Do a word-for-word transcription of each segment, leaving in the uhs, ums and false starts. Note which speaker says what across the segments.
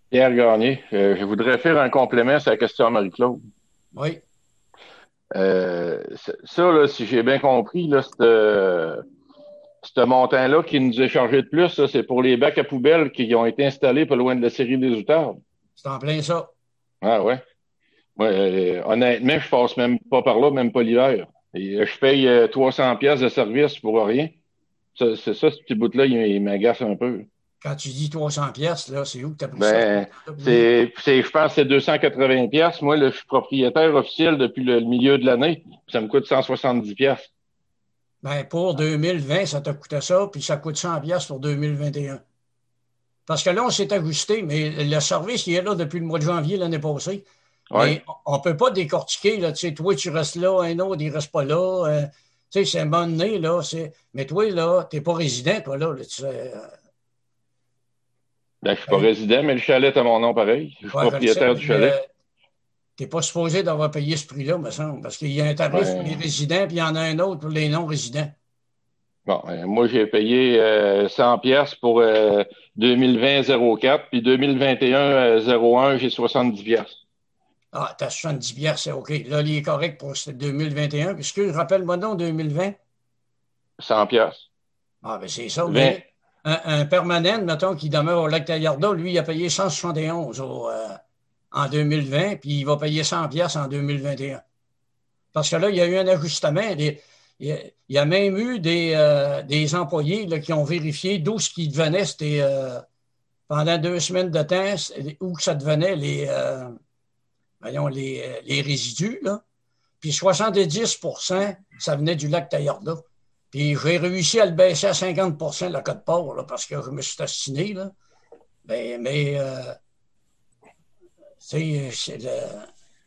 Speaker 1: Pierre Gagné, euh, je voudrais faire un complément sur la question à Marie-Claude.
Speaker 2: Oui,
Speaker 1: Euh, c- ça, là, si j'ai bien compris, là, c'est, euh, ce montant-là qui nous est chargé de plus, là, c'est pour les bacs à poubelles qui ont été installés pas loin de la série des Outardes.
Speaker 2: c'est en plein ça.
Speaker 1: Ah ouais. Ouais, euh, honnêtement, je passe même pas par là, même pas l'hiver. Et euh, je paye euh, trois cents pièces de service pour rien. Ça, c'est ça, ce petit bout-là, il, il m'agace un peu.
Speaker 2: Quand tu dis trois cents pièces là, c'est où que tu as pris ça, ce
Speaker 1: Ben,
Speaker 2: montant-là pour lui?
Speaker 1: c'est, c'est, je pense que c'est deux cent quatre-vingts pièces. Moi, là, je suis propriétaire officiel depuis le, le milieu de l'année. Ça me coûte cent soixante-dix pièces.
Speaker 2: Ben, pour deux mille vingt, ça t'a coûté ça, puis ça coûte cent pièces pour deux mille vingt et un. Parce que là, on s'est ajusté, mais le service, il est là depuis le mois de janvier l'année passée.
Speaker 1: Ouais.
Speaker 2: Mais on ne peut pas décortiquer, là, tu sais, toi, tu restes là, un autre, il ne reste pas là. euh, tu sais, c'est un moment donné, là, c'est... Mais toi, là, tu n'es pas résident, toi, là, là, tu sais, euh,
Speaker 1: Ben, je suis pas
Speaker 2: ben,
Speaker 1: résident, mais le chalet est à mon nom pareil. Je suis
Speaker 2: ouais, je le sais,
Speaker 1: propriétaire du
Speaker 2: mais euh,
Speaker 1: chalet.
Speaker 2: tu n'es pas supposé d'avoir payé ce prix-là, me semble, parce qu'il y a un tarif pour les
Speaker 1: Ben,
Speaker 2: résidents, puis il y en a un autre pour les non-résidents.
Speaker 1: bon, euh, moi, j'ai payé euh, cent pièces pour euh, deux mille vingt zéro quatre, puis deux mille vingt et un euh, zéro un, j'ai soixante-dix pièces.
Speaker 2: Ah, t'as soixante-dix billets, c'est OK. Là, il est correct pour ce deux mille vingt et un. Puisque, rappelle-moi donc, deux mille vingt.
Speaker 1: cent pièces.
Speaker 2: Ah, ben c'est ça,
Speaker 1: vingt.
Speaker 2: mais un, un permanent, mettons, qui demeure au lac Taillarda, lui, il a payé cent soixante et onze au, euh, en deux mille vingt, puis il va payer cent pièces en deux mille vingt et un. Parce que là, il y a eu un ajustement. Des- il, y a, il y a même eu des, euh, des employés là, qui ont vérifié d'où ce qui devenait, c'était euh, pendant deux semaines de temps, où que ça devenait les, euh, voyons, les, euh, les résidus, là. Puis soixante-dix pour cent, ça venait du lac Taillarda. Puis j'ai réussi à le baisser à cinquante pour cent le code port, là, parce que je me suis assassiné, là. Ben, mais, euh, c'est, c'est, le-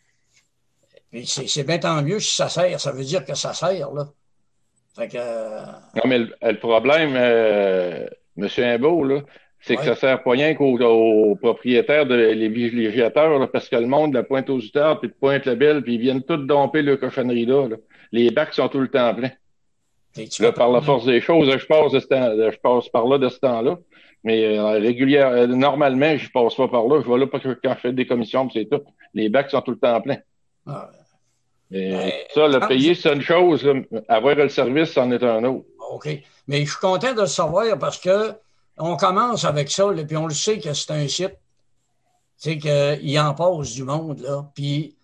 Speaker 2: c'est, c'est bien tant mieux si ça sert. Ça veut dire que ça sert, là. Fait que, euh,
Speaker 1: Non, mais le, le problème, euh, M. Imbeau, là, c'est que ça
Speaker 2: ouais.
Speaker 1: sert pas rien qu'aux aux propriétaires, de, les villégiateurs, là, parce que le monde la pointe aux Outardes, puis de Pointe-la-Belle, puis ils viennent tous domper le cochonnerie là, là. Les bacs sont tout le temps pleins.
Speaker 2: Et tu fais
Speaker 1: Là,
Speaker 2: pas
Speaker 1: par la
Speaker 2: mal.
Speaker 1: force des choses, je passe, de ce temps- je passe par là de ce temps-là. Mais euh, régulière, euh, normalement, je passe pas par là. Je vais là parce que quand je fais des commissions, puis c'est tout. Les bacs sont tout le temps pleins.
Speaker 2: Ah,
Speaker 1: Et
Speaker 2: ben,
Speaker 1: ça, le
Speaker 2: quand vous-
Speaker 1: payer, c'est une chose. Là. Avoir le service, c'en est un autre.
Speaker 2: OK. Mais je suis content de le savoir parce que on commence avec ça, là, puis on le sait que c'est un site, tu sais, qu'il en passe du monde, là. Puis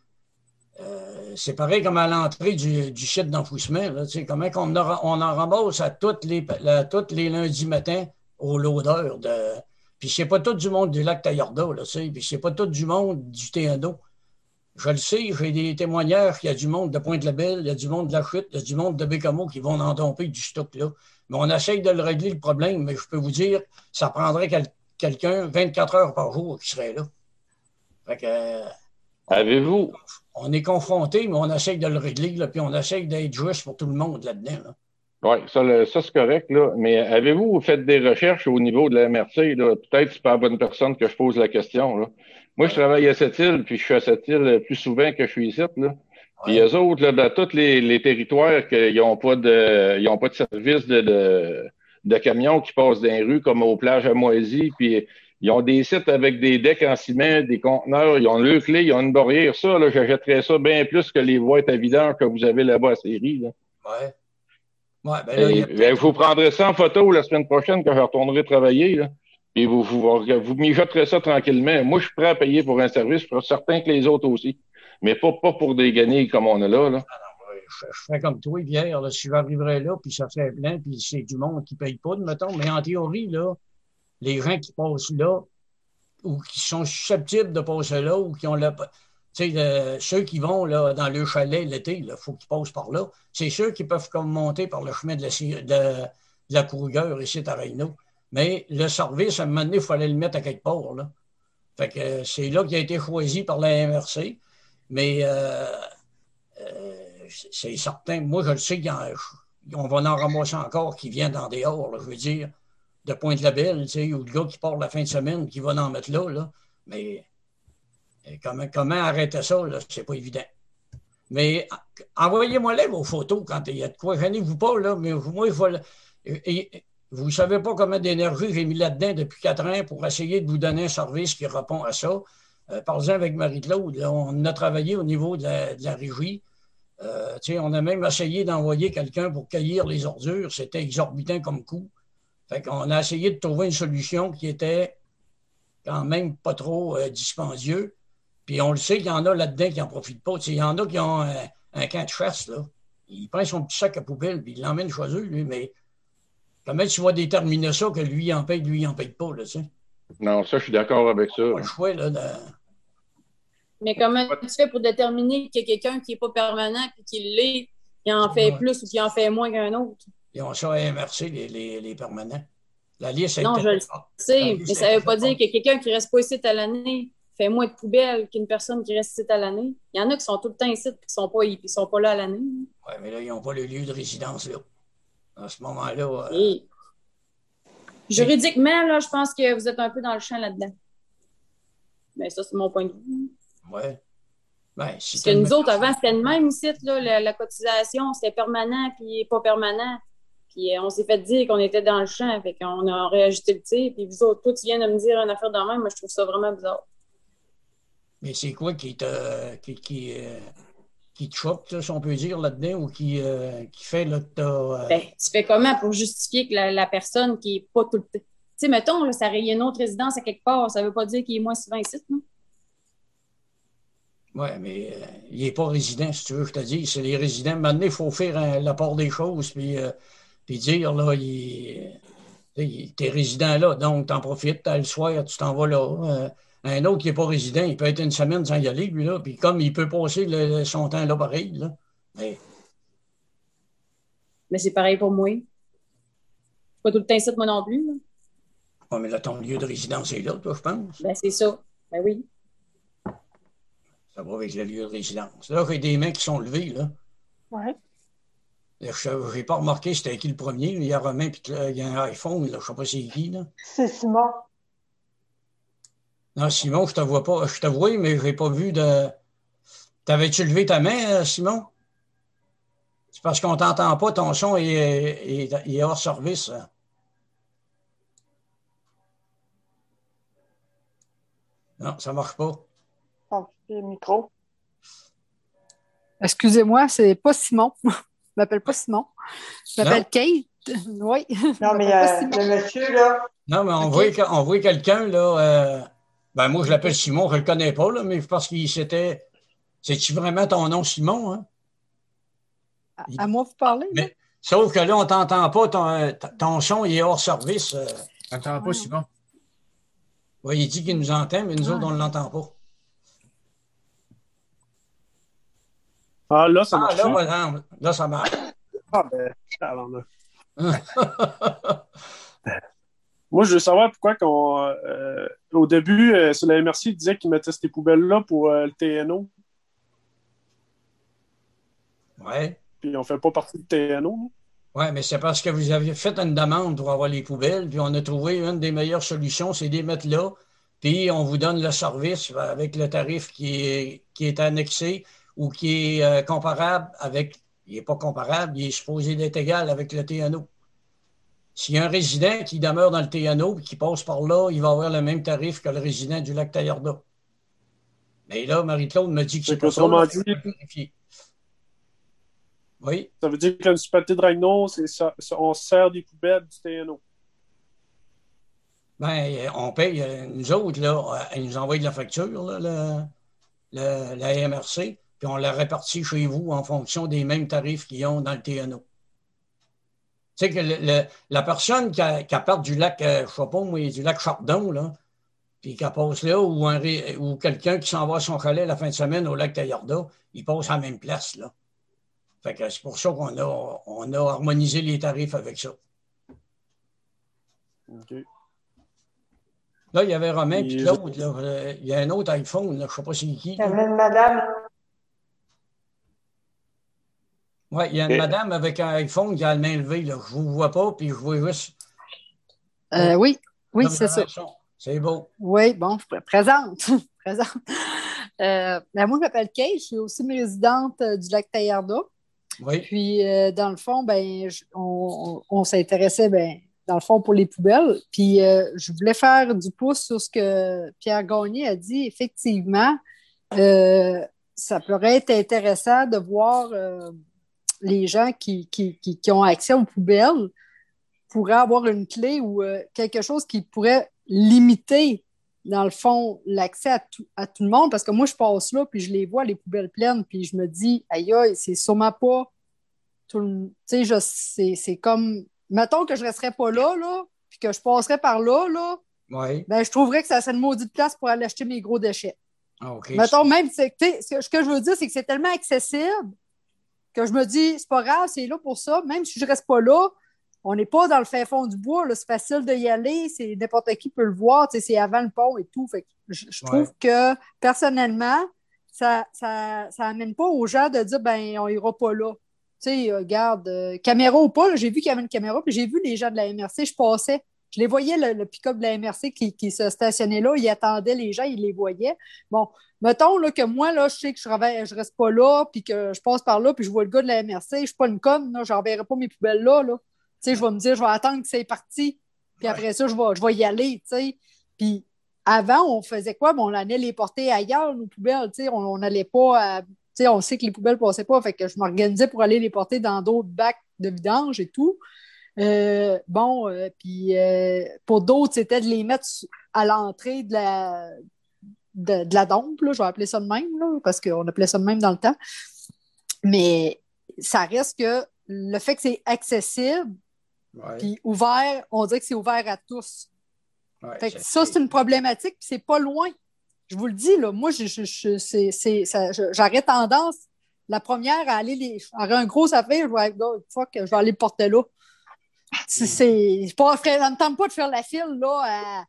Speaker 2: Euh, c'est pareil comme à l'entrée du, du site d'enfouissement. Là, tu sais, comment qu'on en, on en ramasse à tous les, à tous les lundis matins au loader. De... Puis c'est pas tout du monde du lac Taillarda, là, tu sais, puis c'est pas tout du monde du T N O. Je le sais, j'ai des témoignages qu'il y a du monde de Pointe-la-Belle, il y a du monde de la Chute, il y a du monde de Bécamo qui vont en domper du stock là. Mais on essaye de le régler le problème, mais je peux vous dire, ça prendrait quel- quelqu'un vingt-quatre heures par jour qui serait là. Fait que, euh, on,
Speaker 1: Avez-vous
Speaker 2: on est confronté, mais on essaye de le régler, là, puis on essaye d'être juste pour tout le monde là-dedans. Là.
Speaker 1: Oui, ça, le- ça c'est correct, là. Mais avez-vous fait des recherches au niveau de la M R C, là? Peut-être que c'est pas la bonne personne que je pose la question, là. Moi, je
Speaker 2: Ouais,
Speaker 1: travaille à cette île, puis je suis à cette île plus souvent que je suis ici, là. Puis
Speaker 2: ouais.
Speaker 1: eux autres, là, dans tous les, les territoires qu'ils n'ont pas de, ils ont pas de service de, de, de camions qui passent dans les rues, comme aux plages à Moisy, puis ils ont des sites avec des decks en ciment, des conteneurs, ils ont le clé, ils ont une barrière. Ça, là, j'achèterais ça bien plus que les boîtes à vidange que vous avez là-bas à Série, là.
Speaker 2: Ouais. Ouais, ben là, il y
Speaker 1: Et,
Speaker 2: a
Speaker 1: ben,
Speaker 2: peut-être.
Speaker 1: vous prendrez ça en photo la semaine prochaine quand je retournerai travailler, là. Et vous, vous, vous mijoterez ça tranquillement. Moi, je suis prêt à payer pour un service. Je suis certain que les autres aussi. Mais pas, pas pour des guenilles comme on a là, là.
Speaker 2: Ouais, je, je ferais comme toi, Pierre, là, si j'arriverais là, puis ça fait plein, puis c'est du monde qui ne paye pas, mettons. Mais en théorie, là, les gens qui passent là, ou qui sont susceptibles de passer là, ou qui ont le. Tu sais, le- ceux qui vont là, dans le chalet l'été, il faut qu'ils passent par là. C'est ceux qui peuvent comme monter par le chemin de la, de, de la Cougueur ici à Reynaud. Mais le service, à un moment donné, il fallait le mettre à quelque part. Là. Fait que euh, c'est là qu'il a été choisi par la M R C. Mais euh, euh, c'est certain, moi je le sais qu'on va en ramasser encore qui vient dans des hors, là, je veux dire, de Pointe-la-Belle, tu sais, ou le gars qui part la fin de semaine, qui va en mettre là, là. Mais euh, comment, comment arrêter ça, là, c'est pas évident. Mais envoyez-moi là vos photos quand il y a de quoi. Gênez-vous pas, là, mais moi, il faut. vous ne savez pas combien d'énergie j'ai mis là-dedans depuis quatre ans pour essayer de vous donner un service qui répond à ça. Euh, Parlez-en avec Marie-Claude. Là, on a travaillé au niveau de la, de la régie. Euh, on a même essayé d'envoyer quelqu'un pour cueillir les ordures. C'était exorbitant comme coût. Fait qu'on a essayé de trouver une solution qui était quand même pas trop euh, dispendieux. Puis on le sait qu'il y en a là-dedans qui n'en profitent pas. Il y en a qui ont un, un camp de chasse, là. Il prend son petit sac à poubelle, puis il l'emmène chez eux, lui, mais comment tu vas déterminer ça, que lui, il en paye, lui, il en paye pas, là, tu sais?
Speaker 1: Non, ça, je suis d'accord avec ça.
Speaker 2: Pas le choix, là, de...
Speaker 3: Mais comment tu fais pour déterminer qu'il y a quelqu'un qui n'est pas permanent et qui l'est, qui en fait plus ou qui en fait moins qu'un autre?
Speaker 2: Ils ont ça à M R C, les, les, les permanents. La liste est
Speaker 3: Non, je le sais, mais ça ne veut pas dire que quelqu'un qui ne reste pas ici à l'année fait moins de poubelles qu'une personne qui reste ici à l'année. Il y en a qui sont tout le temps ici et qui ne sont, sont pas là à l'année.
Speaker 2: Oui, mais là, ils n'ont pas le lieu de résidence, là. À ce moment-là. Euh...
Speaker 3: Et... Juridiquement, là, je pense que vous êtes un peu dans le champ là-dedans. Mais ça, c'est mon point de vue.
Speaker 2: Oui. Ben, si
Speaker 3: Parce que nous autres, avant, c'était le même ici, là, la, la cotisation, c'était permanent puis pas permanent. Puis on s'est fait dire qu'on était dans le champ, fait qu'on a réajusté le tir. Puis vous autres, toi, tu viens de me dire une affaire de même, moi, je trouve ça vraiment bizarre.
Speaker 2: Mais c'est quoi qui te, qui, qui, euh, qui te choque, là, si on peut dire, là-dedans, ou qui, euh, qui fait là, que t'as... Euh...
Speaker 3: Ben, tu fais comment pour justifier que la, la personne qui n'est pas tout le temps... Tu sais, mettons, là, ça, il y a une autre résidence à quelque part, ça ne veut pas dire qu'il est moins souvent ici, non?
Speaker 2: Oui, mais euh, il n'est pas résident, si tu veux, je te dis. C'est les résidents. Maintenant, il faut faire un, la part des choses, puis, euh, puis dire, là, il, il, t'es résident là, donc t'en profites, t'as le soir, tu t'en vas là. Euh, un autre qui n'est pas résident, il peut être une semaine sans y aller, lui, là, puis comme il peut passer le, son temps là, pareil, là. Mais,
Speaker 3: mais c'est pareil pour moi. C'est pas tout le temps ici, moi non plus, là.
Speaker 2: Oui, mais là, ton lieu de résidence est là, toi, je pense.
Speaker 3: Ben, c'est ça. Ben oui.
Speaker 2: Ça va avec le lieu de résidence. Là, j'ai des mains qui sont levées, là.
Speaker 3: Ouais.
Speaker 2: Je n'ai pas remarqué c'était qui le premier. Il y a Romain, puis il y a un iPhone, là, je ne sais pas c'est qui, là.
Speaker 4: C'est Simon.
Speaker 2: Non, Simon, je te vois pas. Je te vois, mais je n'ai pas vu de... T'avais-tu levé ta main, Simon? C'est parce qu'on ne t'entend pas, ton son est, est, est hors service. Non, ça ne marche pas.
Speaker 4: Le micro.
Speaker 5: Excusez-moi, c'est pas Simon. Je ne m'appelle pas Simon. Je m'appelle Kate. Oui.
Speaker 4: Non, mais euh, le monsieur, là.
Speaker 2: Non, mais on okay. voit, on voit quelqu'un, là. Euh... Ben, moi, je l'appelle Simon, je ne le connais pas, là, mais parce qu'il s'était. C'est-tu vraiment ton nom, Simon, hein?
Speaker 5: À, à moi, vous parlez?
Speaker 2: Mais, sauf que là, on ne t'entend pas, ton, ton son il est hors service. Euh...
Speaker 6: On n'entend pas, Simon.
Speaker 2: Oui, il dit qu'il nous entend, mais nous ah. autres, on ne l'entend pas.
Speaker 7: Ah, là, ça marche.
Speaker 2: Ah, là, là, là, ça marche.
Speaker 7: Ah, ben, alors là. Moi, je veux savoir pourquoi qu'on, euh, au début, euh, sur la M R C, il disait qu'il mettait ces poubelles-là pour euh, le T N O.
Speaker 2: Oui.
Speaker 7: Puis on ne fait pas partie du T N O.
Speaker 2: Oui, mais c'est parce que vous aviez fait une demande pour avoir les poubelles, puis on a trouvé une des meilleures solutions, c'est de les mettre là, puis on vous donne le service avec le tarif qui est, qui est annexé ou qui est euh, comparable avec, il n'est pas comparable, il est supposé d'être égal avec le T N O. S'il y a un résident qui demeure dans le T N O et qui passe par là, il va avoir le même tarif que le résident du lac Taillardat. Mais là, Marie-Claude me dit que c'est pas ça. Dit... Oui.
Speaker 7: Ça veut dire que la municipalité de Ragno, ça, on sert des poubelles du T N O.
Speaker 2: Bien, on paye, nous autres, là, ils nous envoient de la facture, là, le, le, la M R C. Puis on la répartit chez vous en fonction des mêmes tarifs qu'ils ont dans le T N O. Tu sais que le, le, la personne qui, a, qui a part du lac, euh, je sais pas moi, du lac Chardon, là, puis qui passe là, ou, un, ou quelqu'un qui s'en va à son chalet la fin de semaine au lac Taillardat, il passe à la même place, là. Fait que c'est pour ça qu'on a, on a harmonisé les tarifs avec ça.
Speaker 7: OK.
Speaker 2: Là, il y avait Romain, puis l'autre, là, il y a un autre iPhone, là, je ne sais pas c'est qui.
Speaker 4: Il y avait une madame.
Speaker 2: Oui, il y a une Et... madame avec un iPhone qui a la main levée, là. Je ne vous vois pas, puis je vois juste.
Speaker 5: Euh, oui, oui, c'est ça.
Speaker 2: C'est beau.
Speaker 5: Oui, bon, je présente. présente. Euh, ben moi, je m'appelle Kate, je suis aussi une résidente euh, du lac Taillardat.
Speaker 2: Oui.
Speaker 5: Puis, euh, dans le fond, ben, je, on, on, on s'intéressait, ben, dans le fond, pour les poubelles. Puis euh, je voulais faire du pouce sur ce que Pierre Gagné a dit. Effectivement, euh, ça pourrait être intéressant de voir euh, les gens qui, qui, qui, qui ont accès aux poubelles pourraient avoir une clé ou euh, quelque chose qui pourrait limiter, dans le fond, l'accès à tout, à tout le monde. Parce que moi, je passe là, puis je les vois, les poubelles pleines, puis je me dis, aïe, aïe, c'est sûrement pas tout le... Tu sais, c'est, c'est comme... Mettons que je resterais pas là, là, puis que je passerais par là, là,
Speaker 2: Oui.
Speaker 5: ben, je trouverais que ça serait une maudite place pour aller acheter mes gros déchets.
Speaker 2: Ah, OK.
Speaker 5: Mettons, même, c'est, ce, que, ce que je veux dire, c'est que c'est tellement accessible que je me dis, c'est pas grave, c'est là pour ça. Même si je reste pas là, on n'est pas dans le fin fond du bois, là, c'est facile d'y aller, c'est, n'importe qui peut le voir, c'est avant le pont et tout. Fait que je, je trouve ouais. que, personnellement, ça, ça, ça amène pas aux gens de dire, ben, on ira pas là. Tu sais, regarde, euh, caméra ou pas, là, j'ai vu qu'il y avait une caméra, puis j'ai vu les gens de la M R C, je passais, je les voyais, le, le pick-up de la M R C qui, qui se stationnait là, ils attendaient les gens, ils les voyaient. Bon, mettons là, que moi, là, je sais que je, travaille, je reste pas là, puis que je passe par là, puis je vois le gars de la M R C, je suis pas une conne, là, j'enverrai pas mes poubelles là, là. Tu sais, je vais me dire, je vais attendre que c'est parti, puis ouais. après ça, je vais, je vais y aller, tu sais. Puis avant, on faisait quoi? Bon, on allait les porter ailleurs, nos poubelles, tu sais, on n'allait pas à... T'sais, on sait que les poubelles ne passaient pas, fait que je m'organisais pour aller les porter dans d'autres bacs de vidange et tout. Euh, bon, euh, puis euh, pour d'autres, c'était de les mettre à l'entrée de la, de, de la dompe, là, je vais appeler ça de même, là, parce qu'on appelait ça de même dans le temps. Mais ça reste que le fait que c'est accessible, ouais. puis ouvert, on dirait que c'est ouvert à tous. Ouais, fait que ça, c'est une problématique, puis c'est pas loin. Je vous le dis, là, moi, je, je, je, c'est, c'est, ça, je, j'aurais tendance, la première, à aller les. J'aurais un gros affaire, je vais, oh, fuck, je vais aller le porter là. C'est, c'est, pas, ça ne me tente pas de faire la file, là, à,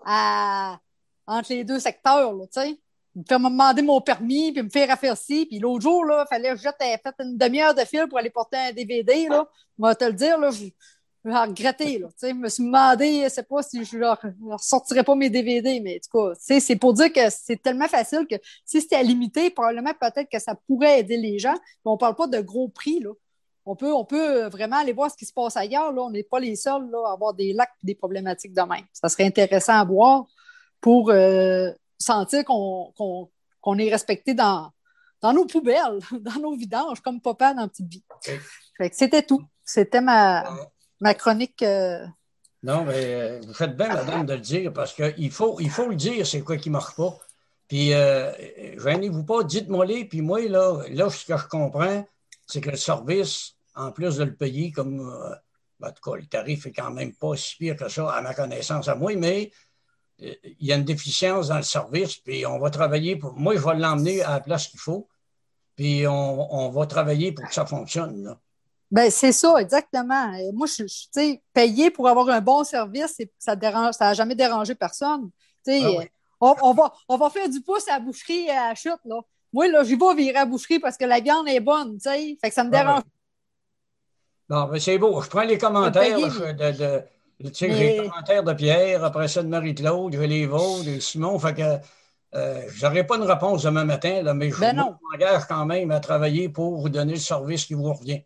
Speaker 5: à, entre les deux secteurs, là, tu sais. Me faire me demander mon permis, puis me faire faire ci. Puis l'autre jour, là, il fallait que je jette fait une demi-heure de file pour aller porter un D V D, là. On va te le dire, là, je, je vais regretter, là. Tu sais, je me suis demandé, je sais pas si je ne ressortirais pas mes D V D, mais en tout cas, tu sais, c'est pour dire que c'est tellement facile que si c'était à limiter, probablement peut-être que ça pourrait aider les gens. Mais on parle pas de gros prix, là. On peut, on peut vraiment aller voir ce qui se passe ailleurs, là. On n'est pas les seuls, là, à avoir des lacs et des problématiques de même. Ça serait intéressant à voir pour euh, sentir qu'on, qu'on, qu'on est respecté dans, dans nos poubelles, dans nos vidanges, comme papa dans Petite Vie. Okay. Fait que c'était tout. C'était ma... Ma chronique. Euh...
Speaker 2: Non, mais euh, vous faites bien, madame, de le dire, parce qu'il faut, il faut le dire, c'est quoi qui ne marche pas. Puis, euh, gênez-vous pas, dites-moi-les. Puis moi, là, là, ce que je comprends, c'est que le service, en plus de le payer comme. Euh, ben, en tout cas, le tarif est quand même pas si pire que ça, à ma connaissance à moi, mais euh, il y a une déficience dans le service, puis on va travailler pour. Moi, je vais l'emmener à la place qu'il faut, puis on, on va travailler pour que ça fonctionne, là.
Speaker 5: Ben c'est ça, exactement. Et moi, je, je tu sais, payer pour avoir un bon service, c'est, ça dérange, ça n'a jamais dérangé personne. Tu sais, ah ouais. on, on, va, on va faire du pouce à la boucherie à la chute, là. Moi, là, j'y vais virer à la boucherie parce que la viande est bonne, tu sais. Fait que ça me dérange.
Speaker 2: Ah ouais. Non, mais c'est beau. Je prends les commentaires de, de, de, tu sais, mais... j'ai les commentaires de Pierre, après ça de Marie-Claude, j'ai les vôtres, de Simon. Fait que euh, j'aurai pas une réponse demain matin, là, mais je ben m'engage quand même à travailler pour vous donner le service qui vous revient.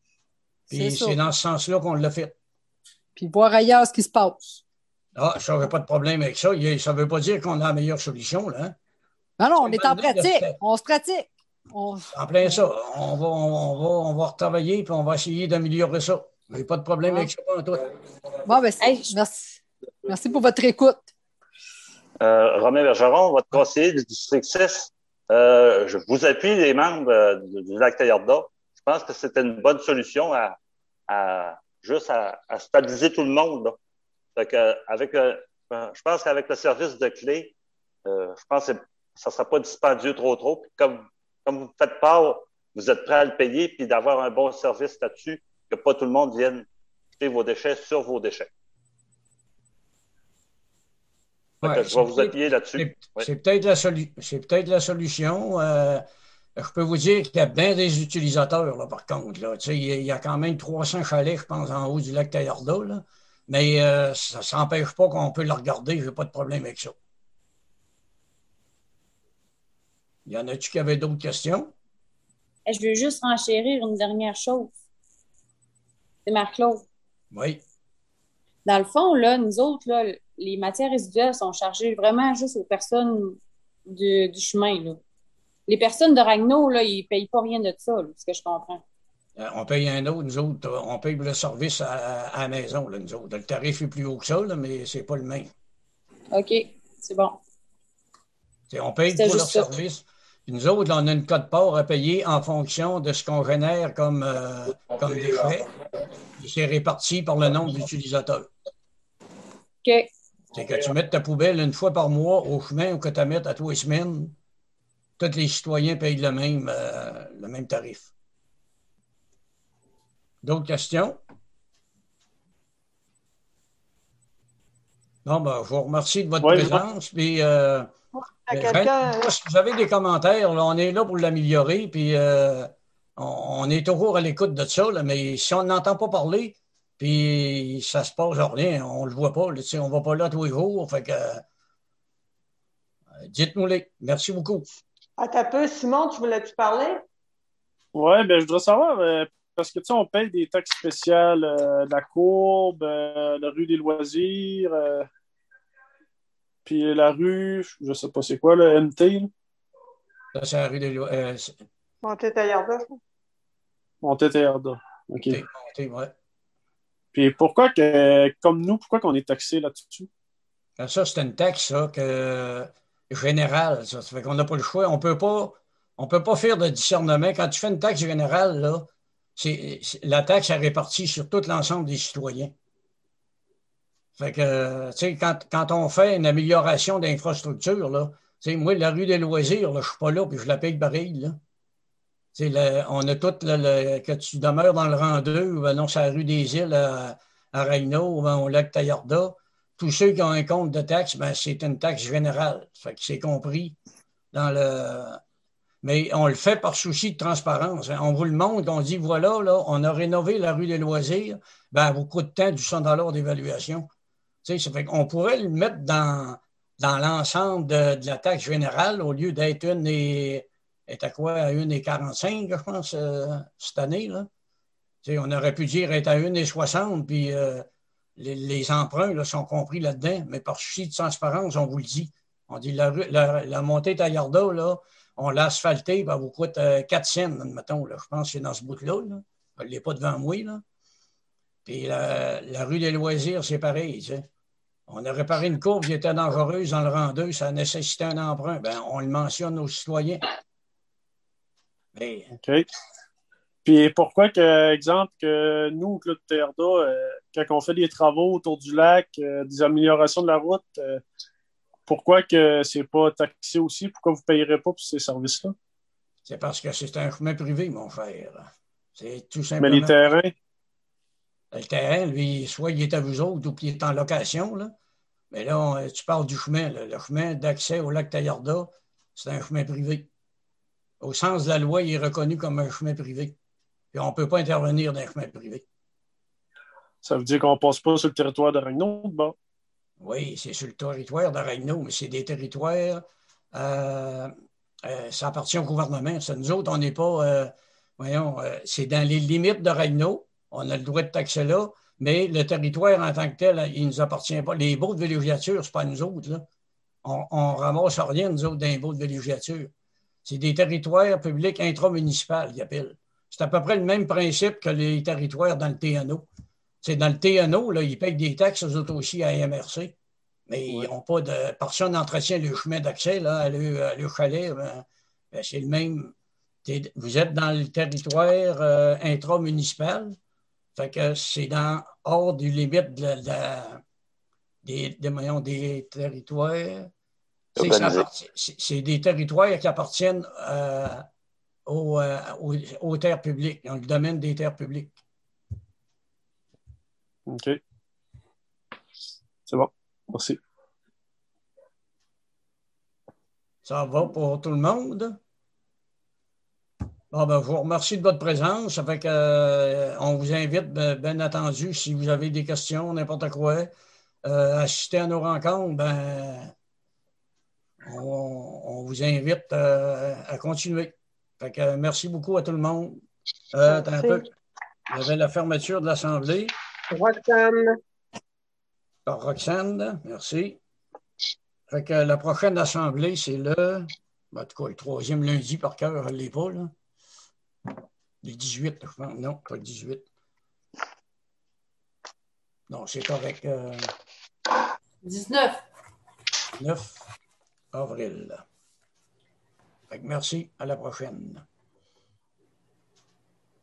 Speaker 2: Puis c'est, c'est dans ce sens-là qu'on l'a fait.
Speaker 5: Puis voir ailleurs ce qui se passe.
Speaker 2: Ah, ça, j'avais pas de problème avec ça. Ça ne veut pas dire qu'on a la meilleure solution, là. Hein?
Speaker 5: Non, non, on est en pratique. On se pratique. On...
Speaker 2: En plein ça. On va, on, va, on va retravailler puis on va essayer d'améliorer ça. J'ai pas de problème ah. avec ça, pas toi.
Speaker 5: Bon, ben, hey, merci. Merci pour votre écoute.
Speaker 6: Euh, Romain Bergeron, votre conseiller du district six, euh, je vous appuie les membres euh, du, du lac Tayarda. Je pense que c'était une bonne solution à, à juste à, à stabiliser tout le monde, là. Fait que, avec le, je pense qu'avec le service de clé, euh, je pense que ça ne sera pas dispendieux trop trop. Puis comme, comme vous faites part, vous êtes prêt à le payer puis d'avoir un bon service là-dessus, que pas tout le monde vienne jeter vos déchets sur vos déchets.
Speaker 2: Ouais,
Speaker 6: je vais vous appuyer là-dessus.
Speaker 2: C'est,
Speaker 6: oui.
Speaker 2: c'est, peut-être la solu- c'est peut-être la solution. Euh, je peux vous dire qu'il y a bien des utilisateurs, là, par contre. Là. Tu sais, il y a quand même trois cents chalets, je pense, en haut du lac Tayarda, là. Mais euh, ça n'empêche pas qu'on peut le regarder. Je n'ai pas de problème avec ça. Y en a-tu qui avaient d'autres questions?
Speaker 3: Je veux juste renchérir une dernière chose. C'est Marc-Claude.
Speaker 2: Oui.
Speaker 3: Dans le fond, là, nous autres, là, les matières résiduelles sont chargées vraiment juste aux personnes du, du chemin, là. Les personnes de Ragno, là, ils ne payent pas rien de ça, là, ce que je comprends.
Speaker 2: Euh, on paye un autre, nous autres, euh, on paye pour le service à, à la maison, là, nous autres. Le tarif est plus haut que ça, là, mais c'est pas le même.
Speaker 3: OK, c'est bon.
Speaker 2: T'sais, on paye
Speaker 3: C'était
Speaker 2: pour leur
Speaker 3: juste ça.
Speaker 2: service. Puis nous autres, là, on a une cote-part à payer en fonction de ce qu'on génère comme, euh, comme déchets. Puis c'est réparti par le nombre d'utilisateurs.
Speaker 3: OK.
Speaker 2: C'est que tu mettes ta poubelle une fois par mois au chemin ou que tu la mettes à tous les semaines, tous les citoyens payent le même, euh, le même tarif. D'autres questions? Non, ben, je vous remercie de votre
Speaker 7: Oui,
Speaker 2: présence. Puis, euh,
Speaker 4: À
Speaker 2: ben,
Speaker 4: quelqu'un.
Speaker 2: ben, si vous avez des commentaires, là, on est là pour l'améliorer. Puis, euh, on, on est toujours à l'écoute de ça. Là, mais si on n'entend pas parler, puis ça se passe rien, on le voit pas. Là, tu sais, on va pas là tous les jours. Fait que, euh, dites-nous-les. Merci beaucoup.
Speaker 4: Attends un peu, Simon, tu voulais-tu parler?
Speaker 7: Oui, ben, je voudrais savoir, euh, parce que, tu sais, on paye des taxes spéciales, euh, la courbe, euh, la rue des loisirs, euh, puis la rue, je sais pas c'est quoi, le M T, là.
Speaker 2: Ça, c'est la rue des Lois. Euh, c'est-
Speaker 4: Monter tailleur là.
Speaker 7: Monté-Théarda. OK.
Speaker 2: Monté, monté, ouais.
Speaker 7: Puis pourquoi que, comme nous, pourquoi qu'on est taxé là-dessus?
Speaker 2: Ben, ça, c'est une taxe ça, que, générale. Ça. Ça fait qu'on n'a pas le choix. On peut pas, on peut pas faire de discernement. Quand tu fais une taxe générale, là, c'est, c'est- la taxe est répartie sur tout l'ensemble des citoyens. Fait que, tu sais, quand, quand on fait une amélioration d'infrastructure, là, tu sais, moi, la rue des loisirs, là, je suis pas là, puis je la paye pareil, là. Tu sais, le- on a tout, le, le- que tu demeures dans le rang deux, ou ben non, c'est la rue des Îles à, à Raynaud, ou ben, au lac Taillarda. Tous ceux qui ont un compte de taxe, ben, c'est une taxe générale. Fait que c'est compris dans le. Mais on le fait par souci de transparence, hein. On vous le montre, on dit voilà, là, on a rénové la rue des loisirs, ben, elle vous coûte tant du cent dollars d'évaluation. Tu sais, ça fait qu'on pourrait le mettre dans, dans l'ensemble de, de la taxe générale au lieu d'être une et est à quoi? À une et quarante-cinq, je pense, euh, cette année, là. Tu sais, on aurait pu dire être à une et soixante, puis euh, les, les emprunts là, sont compris là-dedans, mais par souci de transparence, on vous le dit. On dit la, rue- la, la montée Taillarda, là, on l'a asphaltée, ben, elle vous coûte euh, quatre cents, admettons, là. Je pense que c'est dans ce bout-là, là. Elle n'est pas devant moi, là. Puis la, la rue des loisirs, c'est pareil, tu sais. On a réparé une courbe qui était dangereuse dans le rang deux, ça nécessitait un emprunt. Ben, on le mentionne aux citoyens. Mais,
Speaker 7: OK. Puis pourquoi que, exemple, que nous, au Club Terda, euh, quand on fait des travaux autour du lac, euh, des améliorations de la route, euh, pourquoi que c'est pas taxé aussi? Pourquoi vous ne payerez pas pour ces services-là?
Speaker 2: c'est parce que c'est un chemin privé, mon frère. C'est tout
Speaker 7: Mais
Speaker 2: simplement.
Speaker 7: les terrains,
Speaker 2: Le terrain, lui, soit il est à vous autres ou qu'il est en location, là. Mais là, on- tu parles du chemin, là. Le chemin d'accès au lac Taillarda, c'est un chemin privé. Au sens de la loi, il est reconnu comme un chemin privé. Puis on ne peut pas intervenir dans un chemin privé.
Speaker 7: ça veut dire qu'on ne passe pas sur le territoire de Ragnaud, bon.
Speaker 2: Oui, c'est sur le territoire de Ragnaud, mais c'est des territoires. euh, euh, ça appartient au gouvernement. Ça, nous autres, on n'est pas. euh, voyons, euh, c'est dans les limites de Ragnaud. On a le droit de taxer là, mais le territoire en tant que tel, il ne nous appartient pas. Les baux de villégiature, ce n'est pas nous autres, là. On ne ramasse rien, nous autres, d'un baux de villégiature. C'est des territoires publics intramunicipaux, ils appellent. C'est à peu près le même principe que les territoires dans le T N O. C'est dans le T N O, là, ils payent des taxes aux autres aussi à M R C, mais ils n'ont pas de. Personne n'entretient le chemin d'accès là, à le, à le chalet. Ben, ben, c'est le même. Vous êtes dans le territoire euh, intramunicipal, fait que c'est dans hors des limites de, de, des, des, voyons, des territoires. C'est, ça appartient- c'est- c'est des territoires qui appartiennent euh, aux, euh, aux, aux terres publiques, dans le domaine des terres publiques.
Speaker 7: OK. C'est bon. Merci.
Speaker 2: Ça va pour tout le monde? Bon, ben, je vous remercie de votre présence. Ça fait que, euh, on vous invite, bien ben entendu, si vous avez des questions, n'importe quoi, euh, assister à nos rencontres, ben, on, on vous invite euh, à continuer. Fait que, merci beaucoup à tout le monde. Euh, attends un peu. Il y avait la fermeture de l'Assemblée.
Speaker 4: Roxane.
Speaker 2: Par Roxane, merci. Fait que la prochaine assemblée, c'est le, en tout cas, le troisième lundi par cœur, je ne l'ai pas, là. Le dix-huit, je pense. Non, pas le dix-huit. Non, c'est correct. Euh,
Speaker 8: dix-neuf.
Speaker 2: neuf avril. Fait que merci, à la prochaine.